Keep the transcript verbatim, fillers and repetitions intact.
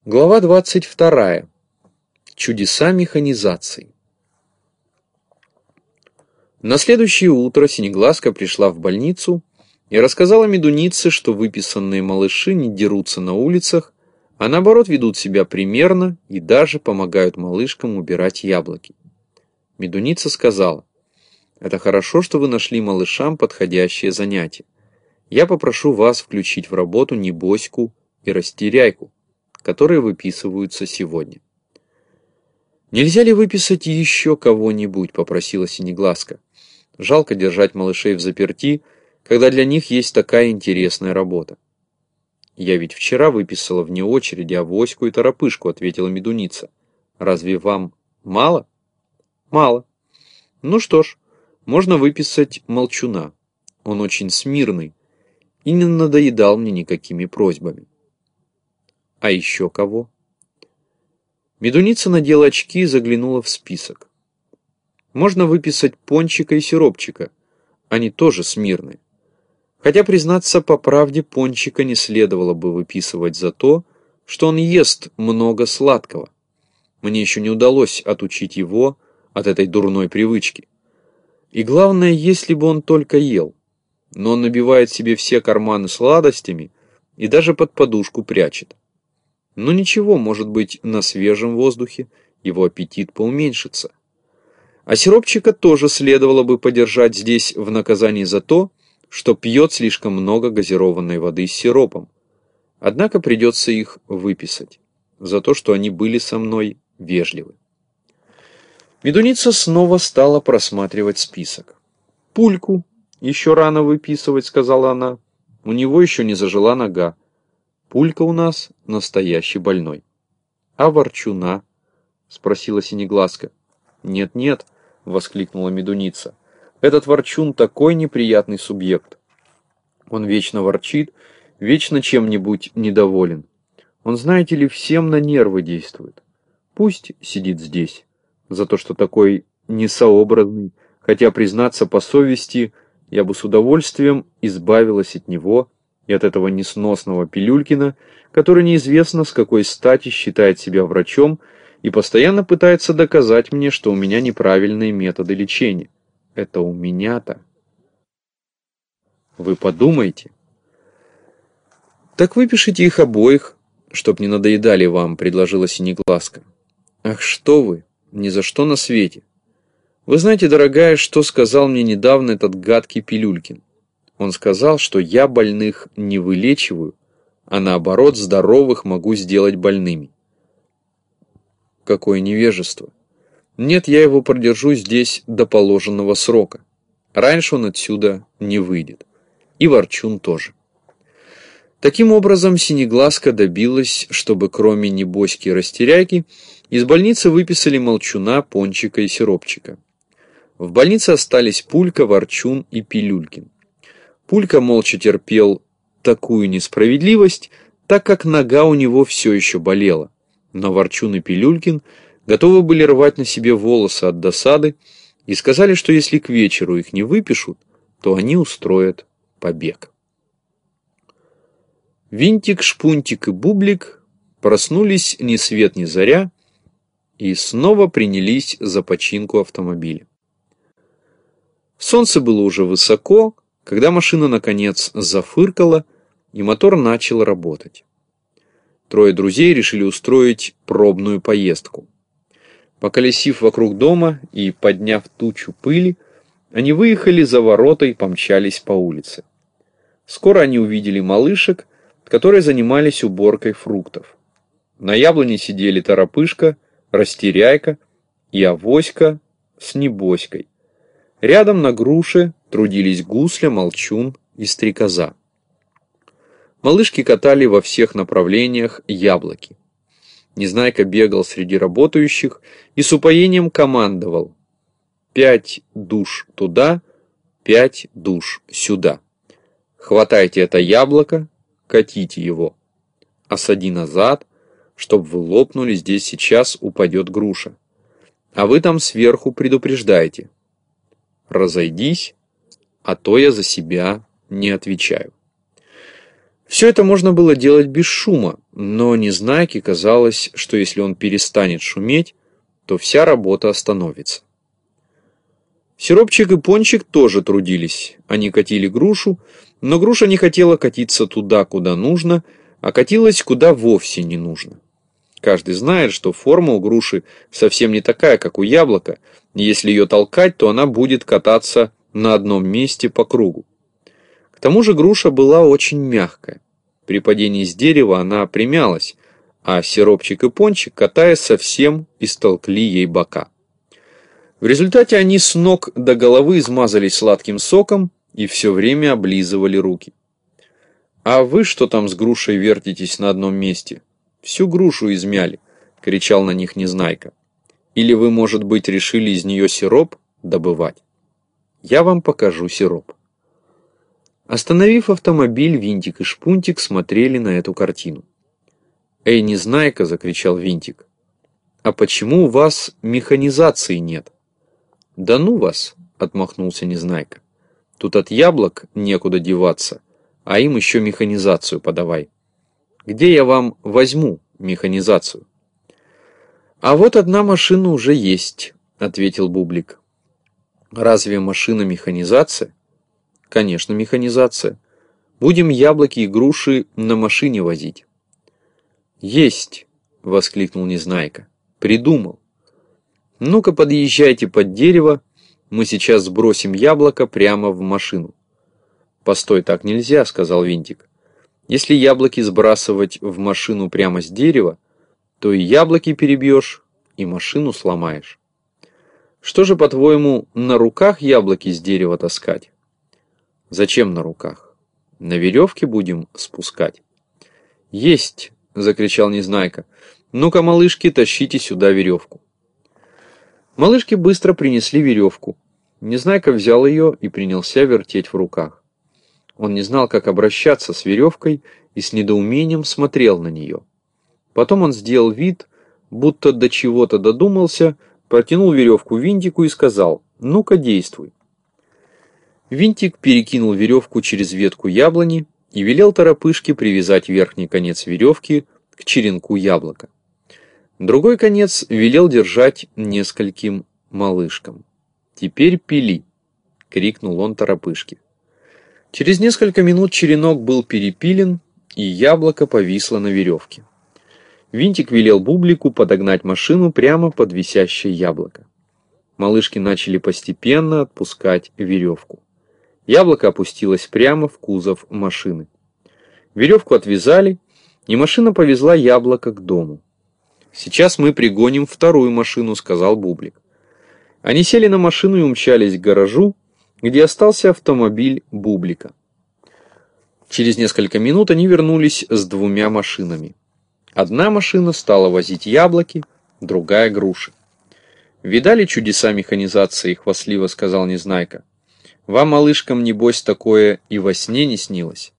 Глава двадцать вторая. Чудеса механизации. На следующее утро Синеглазка пришла в больницу и рассказала Медунице, что выписанные малыши не дерутся на улицах, а наоборот ведут себя примерно и даже помогают малышкам убирать яблоки. Медуница сказала: «Это хорошо, что вы нашли малышам подходящее занятие. Я попрошу вас включить в работу Небоську и Растеряйку, которые выписываются сегодня». «Нельзя ли выписать еще кого-нибудь?» — попросила Синеглазка. «Жалко держать малышей взаперти, когда для них есть такая интересная работа». «Я ведь вчера выписала вне очереди Авоську и Торопышку», — ответила Медуница. «Разве вам мало?» «Мало. Ну что ж, можно выписать Молчуна. Он очень смирный и не надоедал мне никакими просьбами». «А еще кого?» Медуница надела очки и заглянула в список. «Можно выписать Пончика и Сиропчика. Они тоже смирные. Хотя, признаться по правде, Пончика не следовало бы выписывать за то, что он ест много сладкого. Мне еще не удалось отучить его от этой дурной привычки. И главное, если бы он только ел. Но он набивает себе все карманы сладостями и даже под подушку прячет. Но ничего, может быть, на свежем воздухе его аппетит поуменьшится. А Сиропчика тоже следовало бы подержать здесь в наказании за то, что пьет слишком много газированной воды с сиропом. Однако придется их выписать за то, что они были со мной вежливы». Медуница снова стала просматривать список. «Пульку еще рано выписывать», — сказала она. «У него еще не зажила нога. Пулька у нас настоящий больной». «А Ворчуна?» — спросила Синеглазка. «Нет-нет», — воскликнула Медуница. «Этот Ворчун такой неприятный субъект. Он вечно ворчит, вечно чем-нибудь недоволен. Он, знаете ли, всем на нервы действует. Пусть сидит здесь, за то, что такой несообразный, хотя, признаться по совести, я бы с удовольствием избавилась от него и от этого несносного Пилюлькина, который неизвестно с какой стати считает себя врачом и постоянно пытается доказать мне, что у меня неправильные методы лечения. Это у меня-то. Вы подумайте». «Так выпишите их обоих, чтоб не надоедали вам», — предложила Синеглазка. «Ах, что вы, ни за что на свете. Вы знаете, дорогая, что сказал мне недавно этот гадкий Пилюлькин? Он сказал, что я больных не вылечиваю, а наоборот здоровых могу сделать больными». Какое невежество! Нет, я его продержу здесь до положенного срока. Раньше он отсюда не выйдет. И Ворчун тоже. Таким образом, Синеглазка добилась, чтобы кроме Небоськи и Растеряйки из больницы выписали Молчуна, Пончика и Сиропчика. В больнице остались Пулька, Ворчун и Пилюлькин. Пулька молча терпел такую несправедливость, так как нога у него все еще болела. Но Ворчун и Пилюлькин готовы были рвать на себе волосы от досады и сказали, что если к вечеру их не выпишут, то они устроят побег. Винтик, Шпунтик и Бублик проснулись ни свет ни заря и снова принялись за починку автомобиля. Солнце было уже высоко, когда машина наконец зафыркала и мотор начал работать. Трое друзей решили устроить пробную поездку. Поколесив вокруг дома и подняв тучу пыли, они выехали за ворота и помчались по улице. Скоро они увидели малышек, которые занимались уборкой фруктов. На яблоне сидели Торопышка, Растеряйка и Авоська с Небоськой. Рядом на груше трудились Гусля, Молчун и Стрекоза. Малышки катали во всех направлениях яблоки. Незнайка бегал среди работающих и с упоением командовал: «Пять душ туда, пять душ сюда. Хватайте это яблоко, катите его. Осади назад, чтоб вы лопнули, здесь сейчас упадет груша. А вы там сверху предупреждайте: разойдись, а то я за себя не отвечаю». Все это можно было делать без шума, Но Незнайке казалось, что если он перестанет шуметь, то вся работа остановится. Сиропчик и Пончик тоже трудились. Они катили грушу, но груша не хотела катиться туда, куда нужно, а катилась куда вовсе не нужно. Каждый знает, что форма у груши совсем не такая, как у яблока, и если ее толкать, то она будет кататься на одном месте по кругу. К тому же груша была очень мягкая. При падении с дерева она примялась, а Сиропчик и Пончик, катаясь, совсем истолкли ей бока. В результате они с ног до головы измазались сладким соком и все время облизывали руки. «А вы что там с грушей вертитесь на одном месте? Всю грушу измяли!» — кричал на них Незнайка. «Или вы, может быть, решили из нее сироп добывать? Я вам покажу сироп». Остановив автомобиль, Винтик и Шпунтик смотрели на эту картину. «Эй, Незнайка!» — закричал Винтик. «А почему у вас механизации нет?» «Да ну вас!» — отмахнулся Незнайка. «Тут от яблок некуда деваться, а им еще механизацию подавай. Где я вам возьму механизацию?» «А вот одна машина уже есть», — ответил Бублик. «Разве машина механизация?» «Конечно, механизация. Будем яблоки и груши на машине возить». «Есть!» — воскликнул Незнайка. «Придумал. Ну-ка подъезжайте под дерево, мы сейчас сбросим яблоко прямо в машину». «Постой, так нельзя», — сказал Винтик. «Если яблоки сбрасывать в машину прямо с дерева, то и яблоки перебьешь, и машину сломаешь. Что же, по-твоему, на руках яблоки с дерева таскать?» «Зачем на руках? На веревке будем спускать». «Есть!» — закричал Незнайка. «Ну-ка, малышки, тащите сюда веревку». Малышки быстро принесли веревку. Незнайка взял ее и принялся вертеть в руках. Он не знал, как обращаться с веревкой, и с недоумением смотрел на нее. Потом он сделал вид, будто до чего-то додумался, протянул веревку Винтику и сказал: «Ну-ка, действуй». Винтик перекинул веревку через ветку яблони и велел Торопышке привязать верхний конец веревки к черенку яблока. Другой конец велел держать нескольким малышкам. «Теперь пили!» — крикнул он Торопышке. Через несколько минут черенок был перепилен, и яблоко повисло на веревке. Винтик велел Бублику подогнать машину прямо под висящее яблоко. Малышки начали постепенно отпускать веревку. Яблоко опустилось прямо в кузов машины. Веревку отвязали, и машина повезла яблоко к дому. «Сейчас мы пригоним вторую машину», — сказал Бублик. Они сели на машину и умчались к гаражу, где остался автомобиль Бублика. Через несколько минут они вернулись с двумя машинами. Одна машина стала возить яблоки, другая — груши. «Видали чудеса механизации?» — хвастливо сказал Незнайка. «Вам, малышкам, небось, такое и во сне не снилось?»